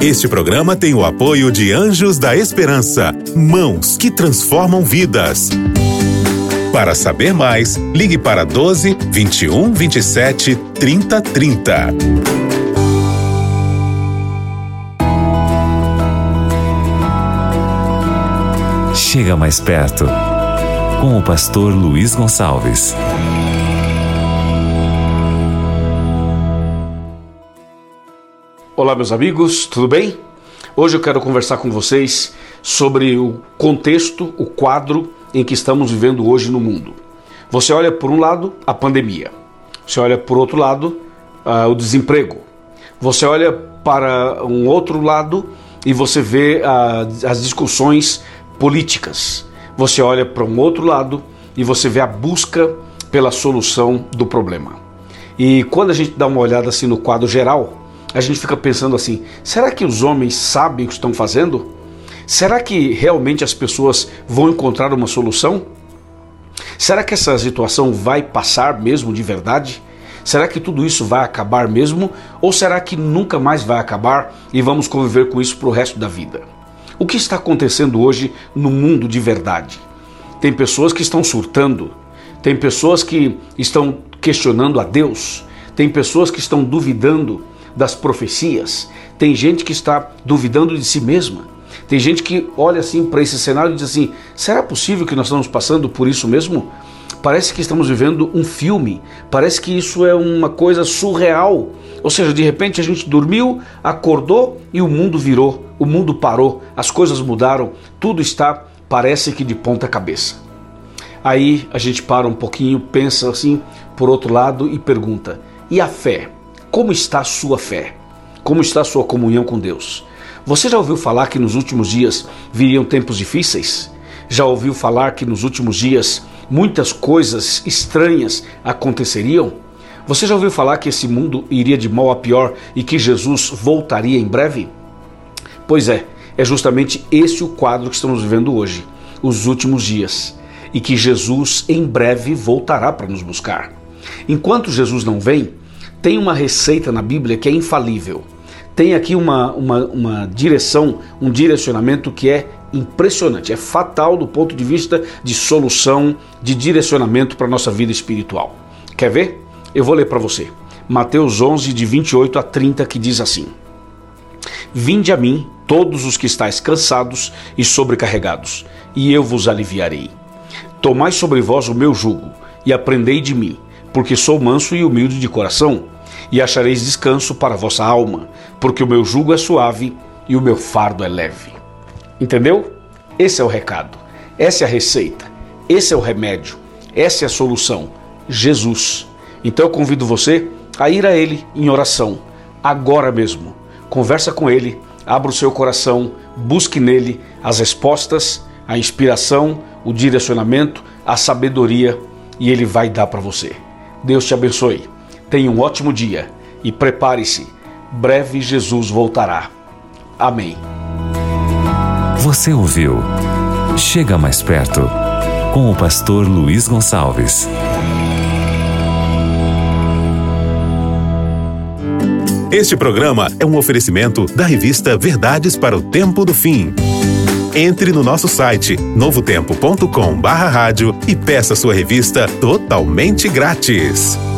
Este programa tem o apoio de Anjos da Esperança, mãos que transformam vidas. Para saber mais, ligue para 12 21 27 30 30. Chega mais perto, com o pastor Luiz Gonçalves. Olá, meus amigos, tudo bem? Hoje eu quero conversar com vocês sobre o contexto, o quadro em que estamos vivendo hoje no mundo. Você olha por um lado a pandemia, você olha por outro lado o desemprego, você olha para um outro lado e você vê as discussões políticas, você olha para um outro lado e você vê a busca pela solução do problema. E quando a gente dá uma olhada assim no quadro geral, a gente fica pensando assim, será que os homens sabem o que estão fazendo? Será que realmente as pessoas vão encontrar uma solução? Será que essa situação vai passar mesmo de verdade? Será que tudo isso vai acabar mesmo? Ou será que nunca mais vai acabar e vamos conviver com isso para o resto da vida? O que está acontecendo hoje no mundo de verdade? Tem pessoas que estão surtando, tem pessoas que estão questionando a Deus, tem pessoas que estão duvidando das profecias, tem gente que está duvidando de si mesma, tem gente que olha assim para esse cenário e diz assim, será possível que nós estamos passando por isso mesmo? Parece que estamos vivendo um filme, parece que isso é uma coisa surreal, ou seja, de repente a gente dormiu, acordou e o mundo virou, o mundo parou, as coisas mudaram, tudo está, parece que de ponta cabeça. Aí a gente para um pouquinho, pensa assim por outro lado e pergunta, e a fé? Como está a sua fé? Como está a sua comunhão com Deus? Você já ouviu falar que nos últimos dias viriam tempos difíceis? Já ouviu falar que nos últimos dias muitas coisas estranhas aconteceriam? Você já ouviu falar que esse mundo iria de mal a pior e que Jesus voltaria em breve? Pois é justamente esse o quadro que estamos vivendo hoje, os últimos dias, e que Jesus em breve voltará para nos buscar. Enquanto Jesus não vem, tem uma receita na Bíblia que é infalível. Tem aqui uma direção, um direcionamento que é impressionante, é fatal do ponto de vista de solução, de direcionamento para a nossa vida espiritual. Quer ver? Eu vou ler para você. Mateus 11, de 28 a 30, que diz assim: Vinde a mim, todos os que estáis cansados e sobrecarregados, e eu vos aliviarei. Tomai sobre vós o meu jugo, e aprendei de mim, porque sou manso e humilde de coração, e achareis descanso para a vossa alma, porque o meu jugo é suave e o meu fardo é leve. Entendeu? Esse é o recado, essa é a receita, esse é o remédio, essa é a solução, Jesus. Então eu convido você a ir a Ele em oração, agora mesmo. Conversa com Ele, abra o seu coração, busque nele as respostas, a inspiração, o direcionamento, a sabedoria, e Ele vai dar para você. Deus te abençoe. Tenha um ótimo dia e prepare-se. Breve Jesus voltará. Amém. Você ouviu Chega Mais Perto, com o pastor Luiz Gonçalves. Este programa é um oferecimento da revista Verdades para o Tempo do Fim. Entre no nosso site novotempo.com/rádio e peça sua revista totalmente grátis.